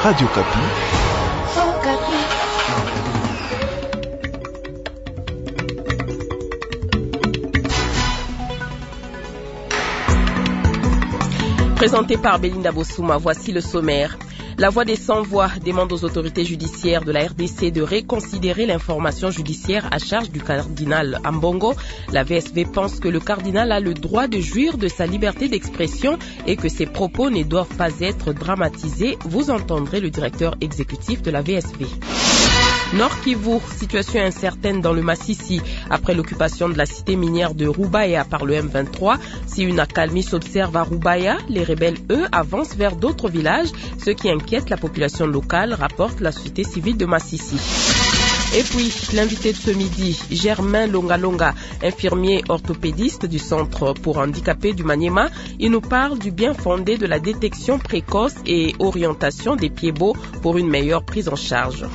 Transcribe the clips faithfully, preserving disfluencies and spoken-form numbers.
Radio Kapi. Présenté par Belinda Bossouma, voici le sommaire. La Voix des sans-voix demande aux autorités judiciaires de la R D C de reconsidérer l'information judiciaire à charge du cardinal Ambongo. La V S V pense que le cardinal a le droit de jouir de sa liberté d'expression et que ses propos ne doivent pas être dramatisés. Vous entendrez le directeur exécutif de la V S V. Nord Kivu, situation incertaine dans le Massissi. Après l'occupation de la cité minière de Rubaya par le M vingt-trois, si une accalmie s'observe à Rubaya, les rebelles, eux, avancent vers d'autres villages, ce qui inquiète la population locale, rapporte la société civile de Massissi. Et puis, l'invité de ce midi, Germain Longalonga, infirmier orthopédiste du Centre pour handicapés du Maniema, il nous parle du bien fondé de la détection précoce et orientation des pieds-bots pour une meilleure prise en charge.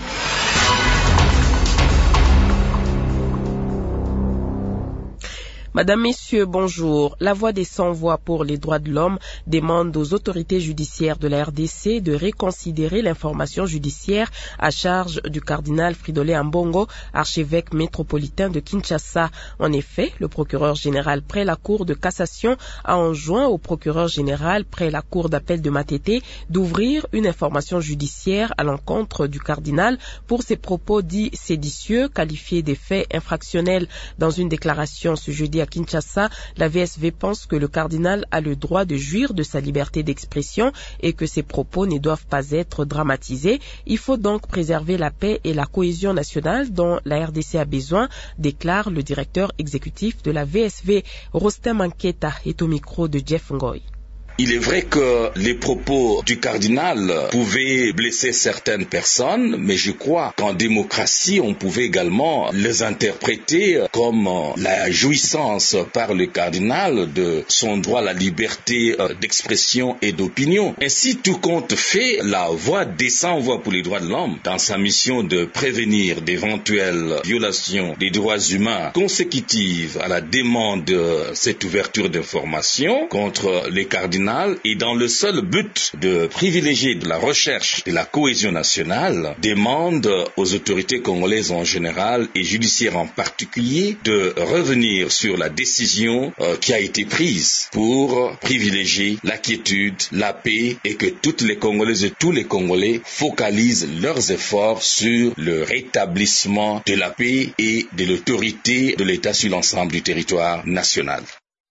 Madame, Messieurs, bonjour. La Voix des sans-voix pour les droits de l'homme demande aux autorités judiciaires de la R D C de reconsidérer l'information judiciaire à charge du cardinal Fridolin Ambongo, archevêque métropolitain de Kinshasa. En effet, le procureur général près la Cour de cassation a enjoint au procureur général près la Cour d'appel de Matete d'ouvrir une information judiciaire à l'encontre du cardinal pour ses propos dits séditieux, qualifiés des faits infractionnels. Dans une déclaration ce jeudi à Kinshasa, la V S V pense que le cardinal a le droit de jouir de sa liberté d'expression et que ses propos ne doivent pas être dramatisés. Il faut donc préserver la paix et la cohésion nationale dont la R D C a besoin, déclare le directeur exécutif de la V S V. Rostem Anketa est au micro de Jeff Ngoy. Il est vrai que les propos du cardinal pouvaient blesser certaines personnes, mais je crois qu'en démocratie, on pouvait également les interpréter comme la jouissance par le cardinal de son droit à la liberté d'expression et d'opinion. Ainsi, tout compte fait, la Voix des sans-voix pour les droits de l'homme, dans sa mission de prévenir d'éventuelles violations des droits humains consécutives à la demande de cette ouverture d'information contre les cardinaux, et dans le seul but de privilégier de la recherche et la cohésion nationale, demande aux autorités congolaises en général et judiciaires en particulier de revenir sur la décision euh, qui a été prise pour privilégier la quiétude, la paix et que toutes les Congolaises et tous les Congolais focalisent leurs efforts sur le rétablissement de la paix et de l'autorité de l'État sur l'ensemble du territoire national.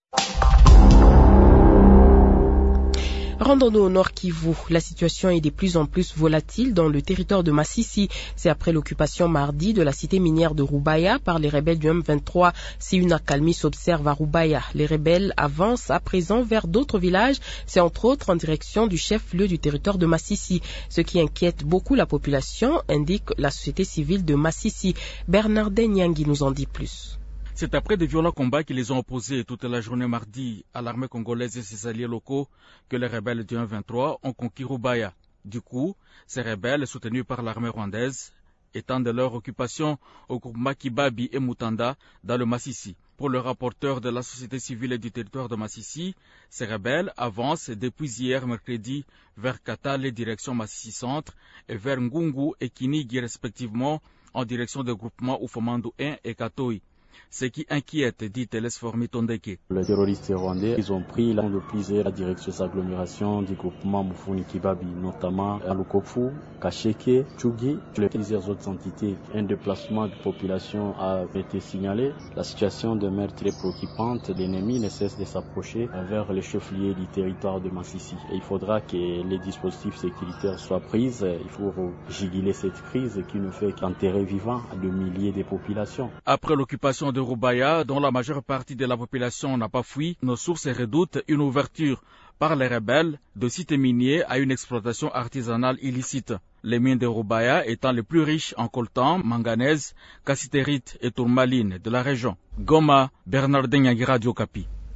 Rendons-nous au Nord Kivu. La situation est de plus en plus volatile dans le territoire de Massissi. C'est après l'occupation mardi de la cité minière de Rubaya par les rebelles du M vingt-trois. Si une accalmie s'observe à Rubaya, les rebelles avancent à présent vers d'autres villages. C'est entre autres en direction du chef-lieu du territoire de Massissi. Ce qui inquiète beaucoup la population, indique la société civile de Massissi. Bernardin Nyangi nous en dit plus. C'est après de violents combats qui les ont opposés toute la journée mardi à l'armée congolaise et ses alliés locaux que les rebelles du M vingt-trois ont conquis Rubaya. Du coup, ces rebelles, soutenus par l'armée rwandaise, étendent leur occupation au groupe Makibabi et Mutanda dans le Massissi. Pour le rapporteur de la société civile et du territoire de Massissi, ces rebelles avancent depuis hier mercredi vers Katale, direction Massissi Centre, et vers Ngungu et Kinigi respectivement en direction des groupements Ufomandu un et Katoi. Ce qui inquiète, dit Teles Formi Tondeke. Les terroristes rwandais, ils ont pris la de plusieurs direction des agglomérations du groupement Mufuni Kibabi, notamment à Lukofu, Kacheke, Tchugi, plusieurs autres entités. Un déplacement de population a été signalé. La situation demeure très préoccupante. L'ennemi ne cesse de s'approcher vers les chefs-lieux du territoire de Massissi. Et il faudra que les dispositifs sécuritaires soient pris. Il faut juguler cette crise qui nous fait enterrer vivant de milliers de populations. Après l'occupation de Rubaya, dont la majeure partie de la population n'a pas fui, nos sources redoutent une ouverture par les rebelles de sites miniers à une exploitation artisanale illicite. Les mines de Rubaya étant les plus riches en coltan, manganèse, cassitérite et tourmaline de la région. Goma, Bernardin Nyangi, Radio Kapi.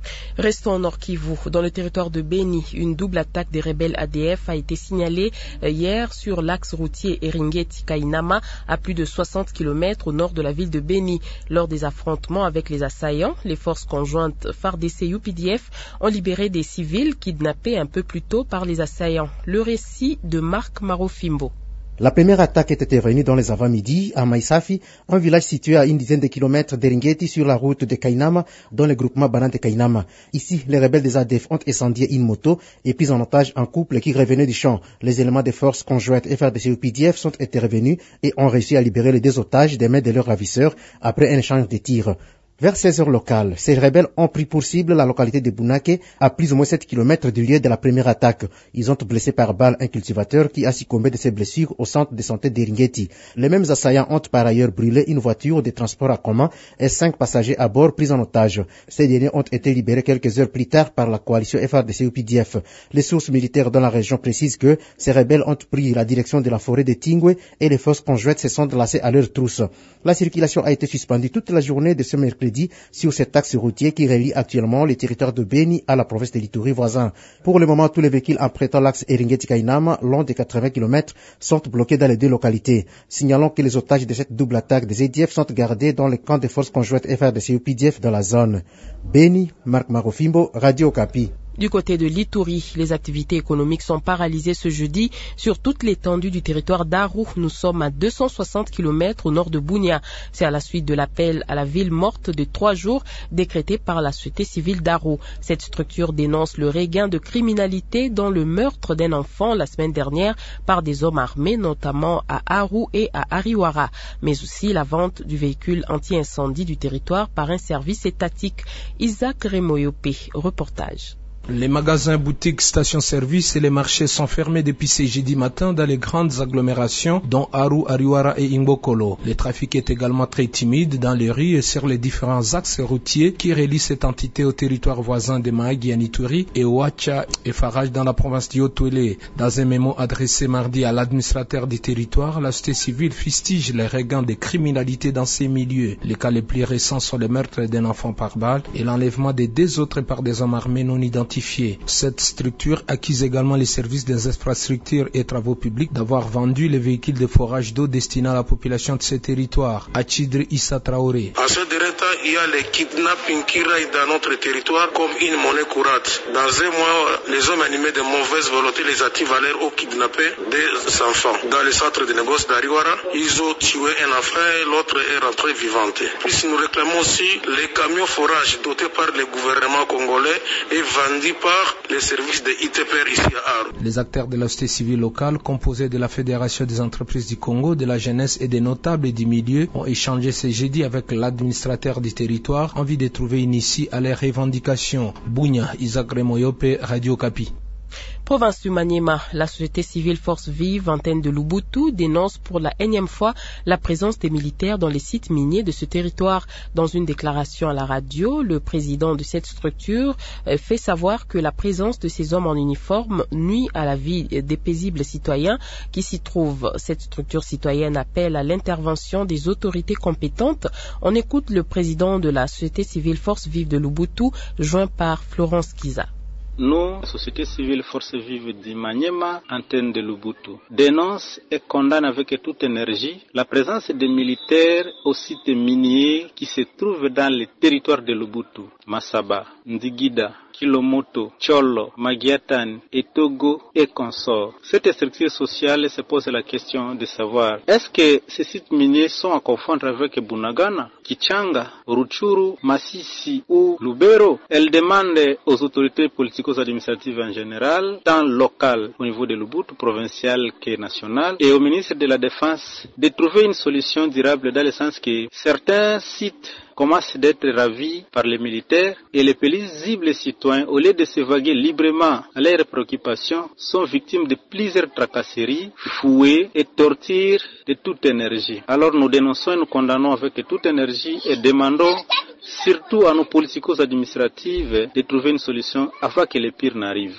Restons en Nord Kivu. Dans le territoire de Beni, une double attaque des rebelles A D F a été signalée hier sur l'axe routier Eringeti-Kainama à plus de soixante kilomètres au nord de la ville de Beni. Lors des affrontements avec les assaillants, les forces conjointes F A R D C-U P D F ont libéré des civils kidnappés un peu plus tôt par les assaillants. Le récit de Marc Marofimbo. La première attaque est intervenue dans les avant-midi à Maïsafi, un village situé à une dizaine de kilomètres d'Eringeti sur la route de Kainama, dans le groupement Banante Kainama. Ici, les rebelles des A D F ont incendié une moto et pris en otage un couple qui revenait du champ. Les éléments des forces conjointes F A R D C-U P D F sont intervenus et ont réussi à libérer les deux otages des mains de leurs ravisseurs après un échange de tirs. Vers seize heures locales, ces rebelles ont pris pour cible la localité de Bunake, à plus ou moins sept kilomètres du lieu de la première attaque. Ils ont blessé par balle un cultivateur qui a succombé de ses blessures au centre de santé d'Eringeti. Les mêmes assaillants ont par ailleurs brûlé une voiture de transport en commun et cinq passagers à bord pris en otage. Ces derniers ont été libérés quelques heures plus tard par la coalition F A R D C-U P D F. Les sources militaires dans la région précisent que ces rebelles ont pris la direction de la forêt de Tingwe et les forces conjointes se sont lancées à leur trousse. La circulation a été suspendue toute la journée de ce mercredi sur cet axe routier qui relie actuellement les territoires de Beni à la province de l'Ituri voisin. Pour le moment, tous les véhicules empruntant l'axe Eringeti-Kainama, long de quatre-vingts kilomètres, sont bloqués dans les deux localités. Signalons que les otages de cette double attaque des A D F sont gardés dans les camps des forces conjointes F A R D C-U P D F dans la zone. Beni, Marc Marofimbo, Radio Okapi. Du côté de l'Ituri, les activités économiques sont paralysées ce jeudi sur toute l'étendue du territoire d'Aru. Nous sommes à deux cent soixante kilomètres au nord de Bunia. C'est à la suite de l'appel à la ville morte de trois jours décrété par la société civile d'Aru. Cette structure dénonce le regain de criminalité dans le meurtre d'un enfant la semaine dernière par des hommes armés, notamment à Aru et à Ariwara, mais aussi la vente du véhicule anti-incendie du territoire par un service étatique. Isaac Remoyope, reportage. Les magasins, boutiques, stations-service et les marchés sont fermés depuis ce jeudi matin dans les grandes agglomérations dont Aru, Ariwara et Imbokolo. Le trafic est également très timide dans les rues et sur les différents axes routiers qui relient cette entité au territoire voisin de Mahagi en Ituri et Ouacha et Farage dans la province d'Yotwele. Dans un mémo adressé mardi à l'administrateur du territoire, la société civile fustige les regains de criminalité dans ces milieux. Les cas les plus récents sont le meurtre d'un enfant par balle et l'enlèvement des deux autres par des hommes armés non identifiés. Cette structure accuse également les services des infrastructures et travaux publics d'avoir vendu les véhicules de forage d'eau destinés à la population de ce territoire. Achidri Issa Traoré. À ce dernier temps, il y a les kidnappings qui règnent dans notre territoire comme une monnaie courante. Dans un mois, les hommes animés de mauvaise volonté les activent à l'air au kidnapper des enfants. Dans le centre de négoce d'Ariwara, ils ont tué un enfant et l'autre est rentré vivante. Puis nous réclamons aussi les camions forages dotés par le gouvernement congolais et vendus par les services de I T P R ici à Aru. Les acteurs de la société civile locale, composés de la Fédération des entreprises du Congo, de la jeunesse et des notables du milieu, ont échangé ce jeudi avec l'administrateur du territoire en vue de trouver une issue à leurs revendications. Bunya, Isaac Remoyope, Radio Okapi. Province du Maniema, la société civile Force Vive, antenne de Luboutu, dénonce pour la énième fois la présence des militaires dans les sites miniers de ce territoire. Dans une déclaration à la radio, le président de cette structure fait savoir que la présence de ces hommes en uniforme nuit à la vie des paisibles citoyens qui s'y trouvent. Cette structure citoyenne appelle à l'intervention des autorités compétentes. On écoute le président de la société civile Force Vive de Luboutu, joint par Florence Kiza. Nous, société civile Force Vive du Maniema, antenne de Luboutu, dénonce et condamne avec toute énergie la présence des militaires au site minier qui se trouvent dans le territoire de Luboutu, Masaba, Ndigida, Kilomoto, Cholo, Magiatan, et Togo et consorts. Cette structure sociale se pose la question de savoir est-ce que ces sites miniers sont à confondre avec Bunagana, Kichanga, Rutshuru, Masisi ou Lubero. Elle demande aux autorités politico-administratives en général, tant locales au niveau de Luboutu, provincial que national, et au ministre de la Défense de trouver une solution durable dans le sens que certains sites commencent d'être ravis par les militaires et les paisibles citoyens, au lieu de s'évaguer librement à leurs préoccupations, sont victimes de plusieurs tracasseries, fouets et tortures de toute énergie. Alors nous dénonçons et nous condamnons avec toute énergie et demandons surtout à nos politicos administratives de trouver une solution afin que le pire n'arrive.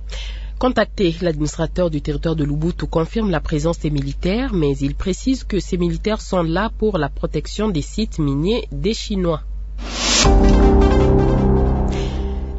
Contacté, l'administrateur du territoire de Luboutu confirme la présence des militaires, mais il précise que ces militaires sont là pour la protection des sites miniers des Chinois.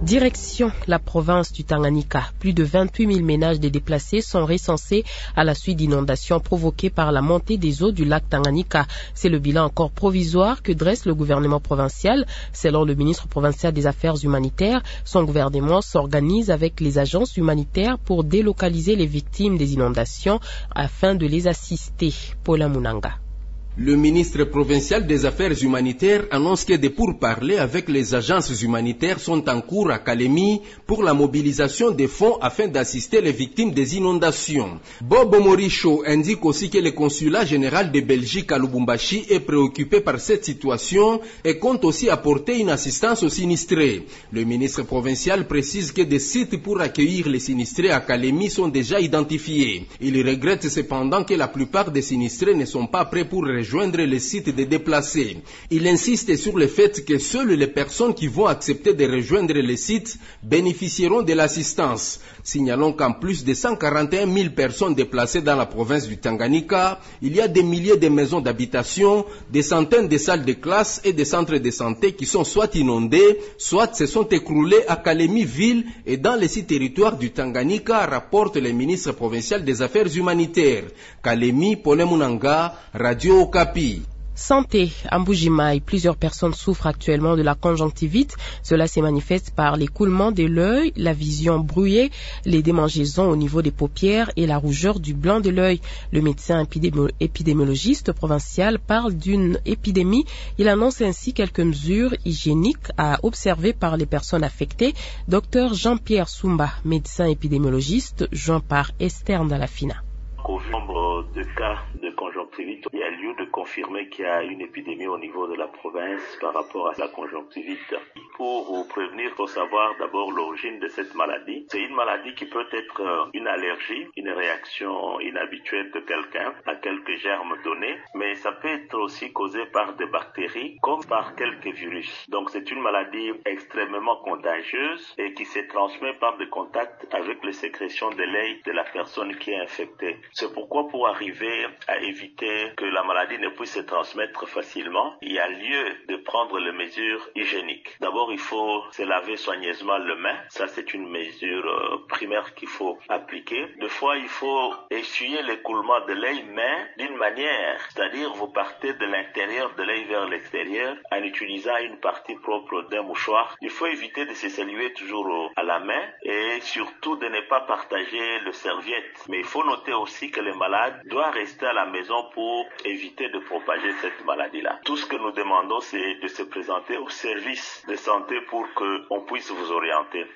Direction la province du Tanganyika. Plus de vingt-huit mille ménages des déplacés sont recensés à la suite d'inondations provoquées par la montée des eaux du lac Tanganyika. C'est le bilan encore provisoire que dresse le gouvernement provincial. Selon le ministre provincial des Affaires humanitaires, son gouvernement s'organise avec les agences humanitaires pour délocaliser les victimes des inondations afin de les assister. Paula Munanga. Le ministre provincial des Affaires humanitaires annonce que des pourparlers avec les agences humanitaires sont en cours à Kalemi pour la mobilisation des fonds afin d'assister les victimes des inondations. Bob Moricho indique aussi que le consulat général de Belgique à Lubumbashi est préoccupé par cette situation et compte aussi apporter une assistance aux sinistrés. Le ministre provincial précise que des sites pour accueillir les sinistrés à Kalemi sont déjà identifiés. Il regrette cependant que la plupart des sinistrés ne sont pas prêts pour rejoindre les sites des déplacés. Il insiste sur le fait que seules les personnes qui vont accepter de rejoindre les sites bénéficieront de l'assistance. Signalons qu'en plus de cent quarante et un mille personnes déplacées dans la province du Tanganyika, il y a des milliers de maisons d'habitation, des centaines de salles de classe et des centres de santé qui sont soit inondés, soit se sont écroulés à Kalemi ville et dans les six territoires du Tanganyika, rapporte le ministre provincial des Affaires humanitaires. Kalemi, Pole Munanga, Radio Okapi. Santé, à Mbujimaï, plusieurs personnes souffrent actuellement de la conjonctivite. Cela se manifeste par l'écoulement de l'œil, la vision brouillée, les démangeaisons au niveau des paupières et la rougeur du blanc de l'œil. Le médecin épidémi- épidémiologiste provincial parle d'une épidémie. Il annonce ainsi quelques mesures hygiéniques à observer par les personnes affectées. Docteur Jean-Pierre Soumba, médecin épidémiologiste, joint par Esther Ndalafina. Au nombre de cas de conjonctivite, il y a lieu de confirmer qu'il y a une épidémie au niveau de la province par rapport à la conjonctivite. Pour vous prévenir, il faut savoir d'abord l'origine de cette maladie. C'est une maladie qui peut être une allergie, une réaction inhabituelle de quelqu'un à quelques germes donnés, mais ça peut être aussi causé par des bactéries comme par quelques virus. Donc c'est une maladie extrêmement contagieuse et qui se transmet par des contacts avec les sécrétions de l'œil de la personne qui est infectée. C'est pourquoi pour arriver à éviter que la maladie ne puisse se transmettre facilement, il y a lieu de prendre les mesures hygiéniques. D'abord, il faut se laver soigneusement les mains. Ça, c'est une mesure euh, primaire qu'il faut appliquer. Deux fois, il faut essuyer l'écoulement de l'œil, mais d'une manière, c'est-à-dire vous partez de l'intérieur de l'œil vers l'extérieur en utilisant une partie propre d'un mouchoir. Il faut éviter de se saluer toujours à la main et surtout de ne pas partager le serviette. Mais il faut noter aussi que les malades doivent rester à la maison pour éviter de propager cette maladie-là. Tout ce que nous demandons, c'est de se présenter au service de santé pour qu'on puisse vous orienter.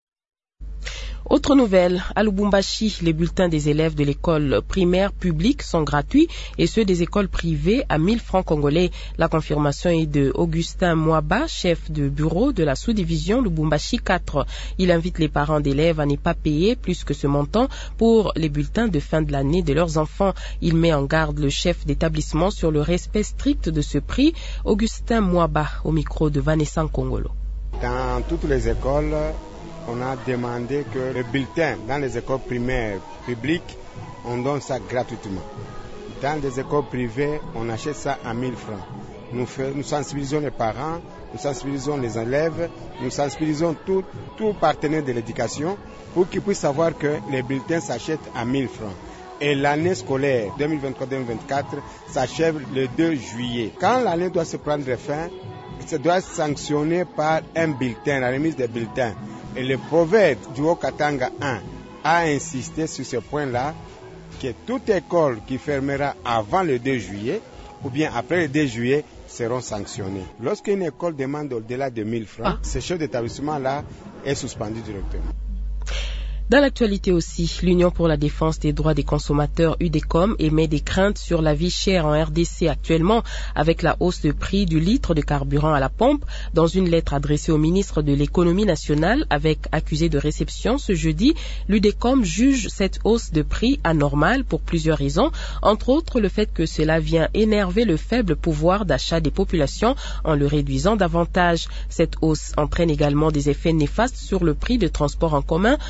Autre nouvelle, à Lubumbashi, les bulletins des élèves de l'école primaire publique sont gratuits et ceux des écoles privées à mille francs congolais. La confirmation est de Augustin Mwaba, chef de bureau de la sous-division Lubumbashi quatre. Il invite les parents d'élèves à ne pas payer plus que ce montant pour les bulletins de fin de l'année de leurs enfants. Il met en garde le chef d'établissement sur le respect strict de ce prix. Augustin Mwaba, au micro de Vanessa Kongolo. Dans toutes les écoles, on a demandé que les bulletins dans les écoles primaires publiques, on donne ça gratuitement. Dans les écoles privées, on achète ça à mille francs. Nous, fait, nous sensibilisons les parents, nous sensibilisons les élèves, nous sensibilisons tous tout partenaires de l'éducation pour qu'ils puissent savoir que les bulletins s'achètent à mille francs. Et l'année scolaire deux mille vingt-trois deux mille vingt-quatre s'achève le deux juillet. Quand l'année doit se prendre fin, ça doit être sanctionné par un bulletin, la remise des bulletins. Et le proverbe du Haut-Katanga un a insisté sur ce point-là, que toute école qui fermera avant le deux juillet ou bien après le deux juillet seront sanctionnées. Lorsqu'une école demande au-delà de mille francs, ah. ce chef d'établissement-là est suspendu directement. Dans l'actualité aussi, l'Union pour la défense des droits des consommateurs U D E C O M émet des craintes sur la vie chère en R D C actuellement avec la hausse de prix du litre de carburant à la pompe. Dans une lettre adressée au ministre de l'économie nationale avec accusé de réception ce jeudi, l'U D E C O M juge cette hausse de prix anormale pour plusieurs raisons, entre autres le fait que cela vient énerver le faible pouvoir d'achat des populations en le réduisant davantage. Cette hausse entraîne également des effets néfastes sur le prix de transport en commun. En effet,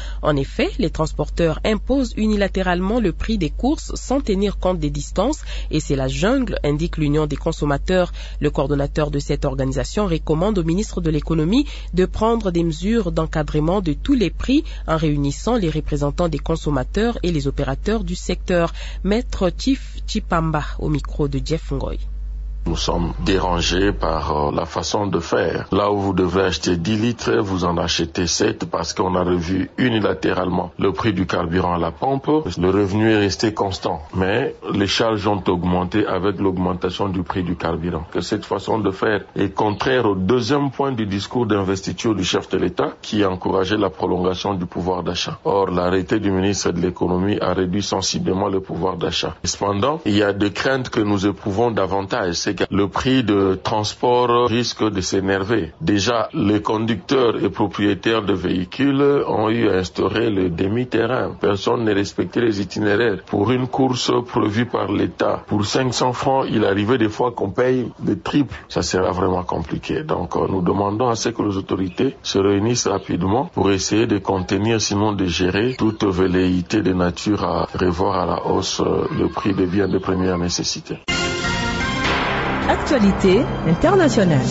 effet, les transporteurs imposent unilatéralement le prix des courses sans tenir compte des distances et c'est la jungle, indique l'Union des consommateurs. Le coordonnateur de cette organisation recommande au ministre de l'économie de prendre des mesures d'encadrement de tous les prix en réunissant les représentants des consommateurs et les opérateurs du secteur. Maître Chief Chipamba au micro de Jeff Ngoy. Nous sommes dérangés par euh, la façon de faire. Là où vous devez acheter dix litres, vous en achetez sept parce qu'on a revu unilatéralement le prix du carburant à la pompe. Le revenu est resté constant, mais les charges ont augmenté avec l'augmentation du prix du carburant. Que cette façon de faire est contraire au deuxième point du discours d'investiture du chef de l'État qui a encouragé la prolongation du pouvoir d'achat. Or, l'arrêté du ministre de l'économie a réduit sensiblement le pouvoir d'achat. Cependant, il y a des craintes que nous éprouvons davantage. C'est que le prix de transport risque de s'énerver. Déjà, les conducteurs et propriétaires de véhicules ont eu à instaurer le demi-terrain. Personne n'a respecté les itinéraires. Pour une course prévue par l'État, pour cinq cents francs, il arrivait des fois qu'on paye le triple. Ça sera vraiment compliqué. Donc, nous demandons à ce que les autorités se réunissent rapidement pour essayer de contenir, sinon de gérer toute velléité de nature à revoir à la hausse le prix des biens de première nécessité. Actualité internationale.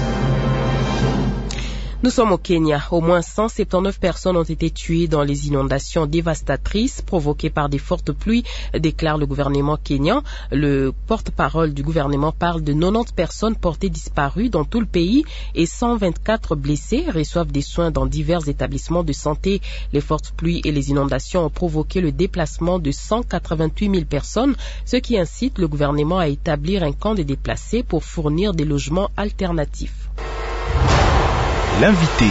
Nous sommes au Kenya. Au moins cent soixante-dix-neuf personnes ont été tuées dans les inondations dévastatrices provoquées par des fortes pluies, déclare le gouvernement kényan. Le porte-parole du gouvernement parle de quatre-vingt-dix personnes portées disparues dans tout le pays et cent vingt-quatre blessés reçoivent des soins dans divers établissements de santé. Les fortes pluies et les inondations ont provoqué le déplacement de cent quatre-vingt-huit mille personnes, ce qui incite le gouvernement à établir un camp de déplacés pour fournir des logements alternatifs. L'invité.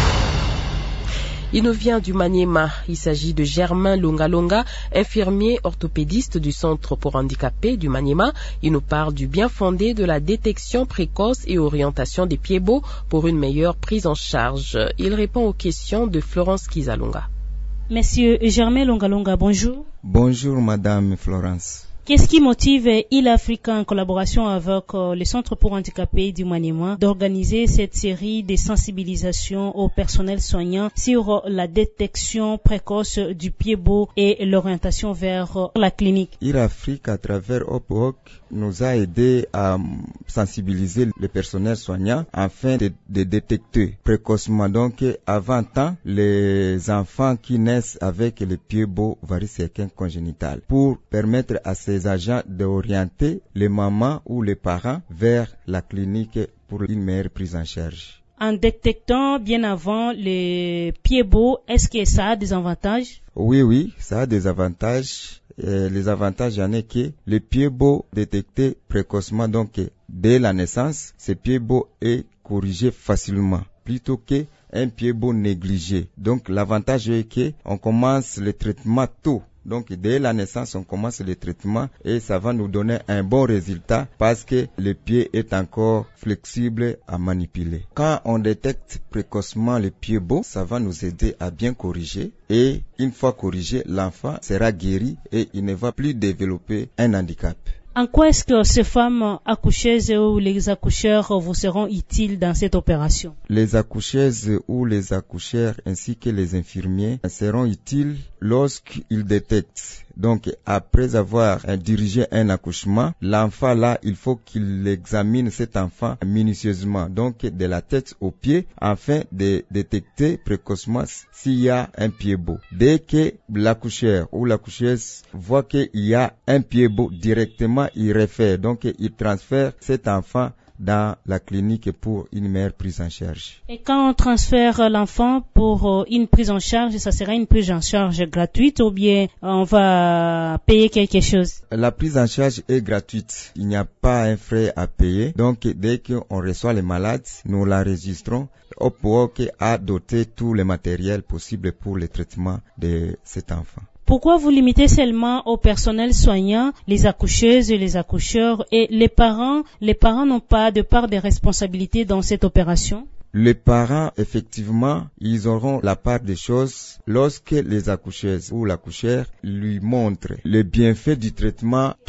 Il nous vient du Maniema. Il s'agit de Germain Longalonga, infirmier orthopédiste du Centre pour handicapés du Maniema. Il nous parle du bien fondé de la détection précoce et orientation des pieds-beaux pour une meilleure prise en charge. Il répond aux questions de Florence Kizalunga. Monsieur Germain Longalonga, bonjour. Bonjour Madame Florence. Qu'est-ce qui motive Il Africa en collaboration avec euh, le Centre pour handicapés du Maniema d'organiser cette série de sensibilisation au personnel soignant sur euh, la détection précoce du pied-beau et l'orientation vers euh, la clinique? Il Africa à travers Hop-Hop nous a aidé à sensibiliser le personnel soignant afin de, de détecter précocement, donc avant temps, les enfants qui naissent avec le pied-beau varicocèle congénital pour permettre à ces agents d'orienter les mamans ou les parents vers la clinique pour une meilleure prise en charge. En détectant bien avant les pieds-beaux, est-ce que ça a des avantages? Oui, oui, ça a des avantages. Et les avantages, il y en a que le pied-beau détecté précocement, donc dès la naissance, ce pied-beau est corrigé facilement, plutôt que un pied-beau négligé. Donc l'avantage est que on commence le traitement tôt. Donc, dès la naissance, on commence le traitement et ça va nous donner un bon résultat parce que le pied est encore flexible à manipuler. Quand on détecte précocement le pied beau, ça va nous aider à bien corriger et une fois corrigé, l'enfant sera guéri et il ne va plus développer un handicap. En quoi est-ce que ces femmes accoucheuses ou les accoucheurs vous seront utiles dans cette opération? Les accoucheuses ou les accoucheurs ainsi que les infirmiers seront utiles lorsqu'ils détectent. Donc, après avoir dirigé un accouchement, l'enfant là, il faut qu'il examine cet enfant minutieusement, donc de la tête aux pieds, afin de détecter précocement s'il y a un pied beau. Dès que l'accoucheur ou l'accoucheuse voit qu'il y a un pied beau, directement il réfère, donc il transfère cet enfant dans la clinique pour une meilleure prise en charge. Et quand on transfère l'enfant pour une prise en charge, ça sera une prise en charge gratuite ou bien on va payer quelque chose? La prise en charge est gratuite. Il n'y a pas un frais à payer. Donc, dès qu'on reçoit les malades, nous l'enregistrons. Hop-Hop a doté tout le matériel possible pour le traitement de cet enfant. Pourquoi vous limitez seulement au personnel soignant, les accoucheuses et les accoucheurs et les parents? Les parents n'ont pas de part de responsabilité dans cette opération? Les parents, effectivement, ils auront la part des choses lorsque les accoucheuses ou l'accoucheur lui montrent les bienfaits du traitement tôt.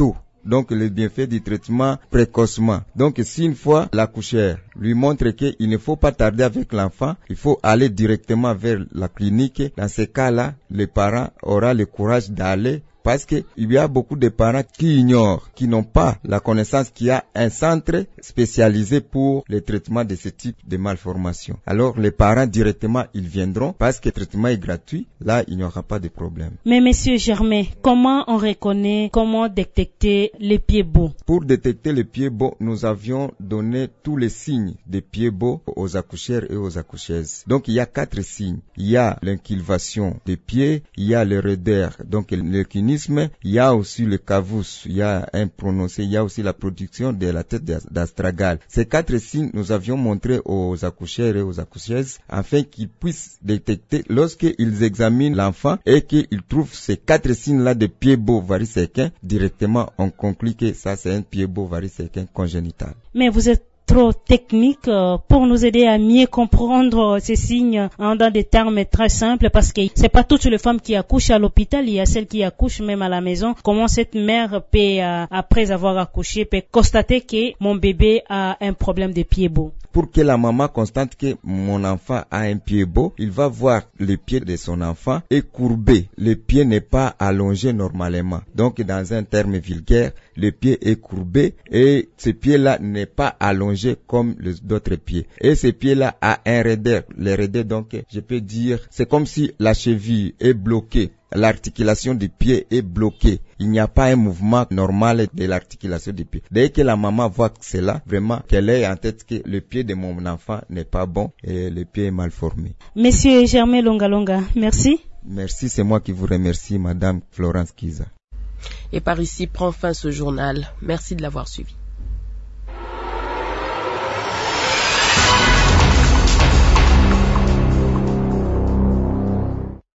donc le bienfait du traitement précocement. Donc si une fois l'accoucheur lui montre qu'il ne faut pas tarder avec l'enfant, il faut aller directement vers la clinique. Dans ces cas-là, le parent aura le courage d'aller, parce qu'il y a beaucoup de parents qui ignorent, qui n'ont pas la connaissance qu'il y a un centre spécialisé pour le traitement de ce type de malformation. Alors les parents directement, ils viendront parce que le traitement est gratuit. Là, il n'y aura pas de problème. Mais monsieur Germain, comment on reconnaît, comment détecter les pieds beaux? Pour détecter les pieds beaux, nous avions donné tous les signes des pieds beaux aux accoucheurs et aux accoucheuses. Donc il y a quatre signes. Il y a l'incurvation des pieds, il y a le raideur, donc le cunisme, il y a aussi le cavus, il y a un prononcé, il y a aussi la production de la tête d'astragale. Ces quatre signes, nous avions montré aux accoucheurs et aux accoucheuses afin qu'ils puissent détecter lorsqu'ils examinent l'enfant et qu'ils trouvent ces quatre signes-là de pieds beaux varicéquins, directement on conclut que ça c'est un pied beau varicéquin congénital. Mais vous êtes trop technique pour nous aider à mieux comprendre ces signes dans des termes très simples, parce que c'est pas toutes les femmes qui accouchent à l'hôpital, il y a celles qui accouchent même à la maison. Comment cette mère peut, après avoir accouché, peut constater que mon bébé a un problème de pied beau? Pour que la maman constate que mon enfant a un pied beau, il va voir le pied de son enfant est courbé. Le pied n'est pas allongé normalement. Donc, dans un terme vulgaire, le pied est courbé et ce pied-là n'est pas allongé comme les d'autres pieds. Et ce pied-là a un raideur. Le raideur, donc, je peux dire, c'est comme si la cheville est bloquée. L'articulation du pied est bloquée. Il n'y a pas un mouvement normal de l'articulation du pied. Dès que la maman voit cela, vraiment, qu'elle ait en tête que le pied de mon enfant n'est pas bon et le pied est mal formé. Monsieur Germain Longalonga, merci. Merci, c'est moi qui vous remercie, Madame Florence Kiza. Et par ici prend fin ce journal. Merci de l'avoir suivi.